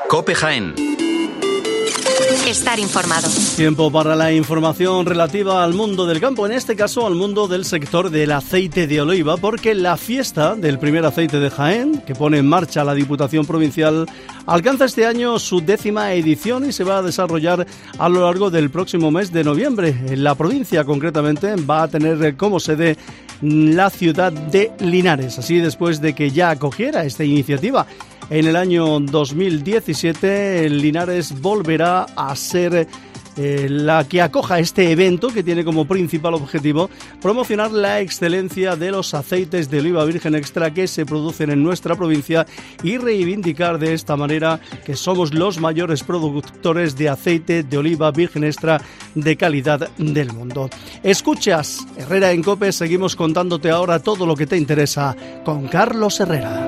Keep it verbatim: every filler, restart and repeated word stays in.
COPE Jaén. Estar informado. Tiempo para la información relativa al mundo del campo, en este caso al mundo del sector del aceite de oliva, porque la fiesta del primer aceite de Jaén, que pone en marcha la Diputación Provincial, alcanza este año su décima edición y se va a desarrollar a lo largo del próximo mes de noviembre. En la provincia, concretamente, va a tener como sede la ciudad de Linares. Así, después de que ya acogiera esta iniciativa en el año dos mil diecisiete, Linares volverá a ser eh, la que acoja este evento, que tiene como principal objetivo promocionar la excelencia de los aceites de oliva virgen extra que se producen en nuestra provincia y reivindicar de esta manera que somos los mayores productores de aceite de oliva virgen extra de calidad del mundo. Escuchas Herrera en COPE, seguimos contándote ahora todo lo que te interesa con Carlos Herrera.